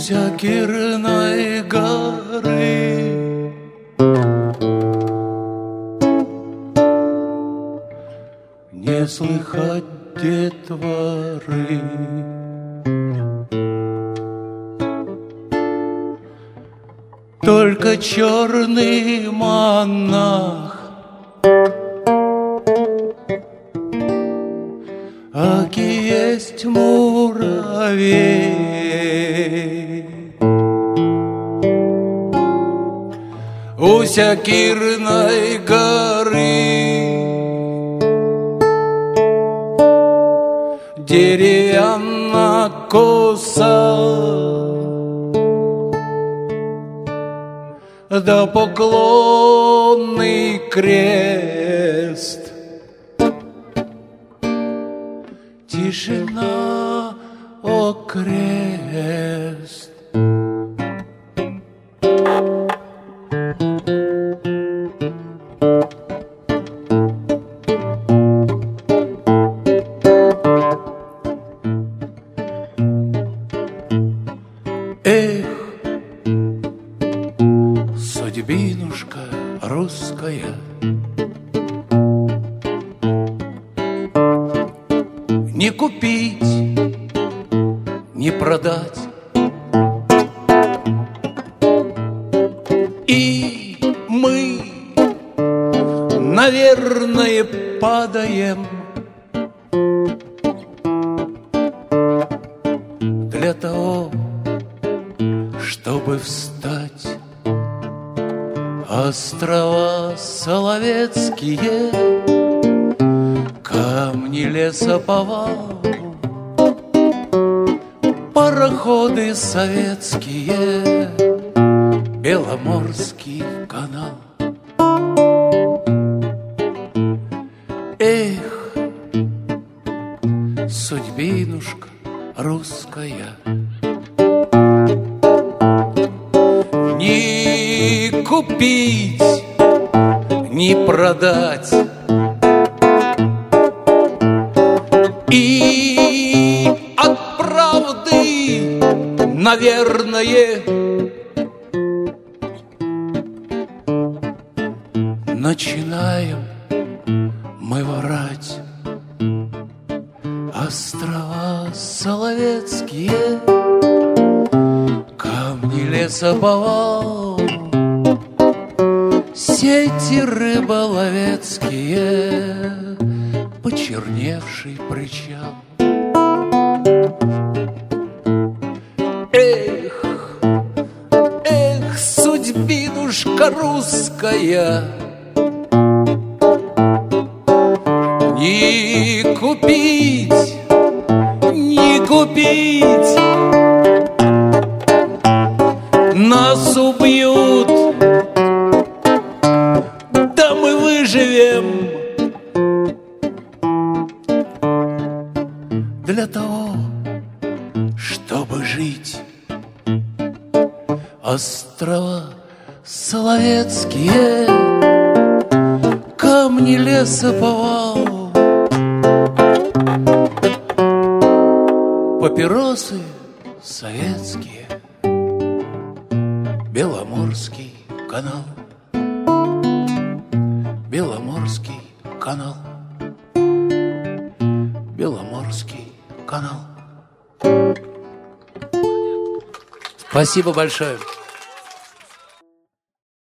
Сякирной горы. Не слыхать детворы. Только черный монах, аки есть муравей. У Сякирной горы деревянная коса, да поклонный крест. Тишина окрест. Эх, судьбинушка русская, не купить, не продать. И мы, наверное, падаем для того, чтобы встать. Острова Соловецкие, камни лесоповал, пароходы советские, Беломорский канал. Эх, судьбинушка русская, не купить, не продать. И от правды, наверное, начинаем мы врать. Острова Соловецкие, камни лесоповал, сети рыболовецкие, почерневший причал. Эх, эх, судьбинушка русская, не купить, не купить. Нас убьют, да мы выживем. Для того, чтобы жить. Острова Соловецкие, камни лесоповал, папиросы советские, Беломорский канал. Беломорский канал. Беломорский канал. Спасибо большое.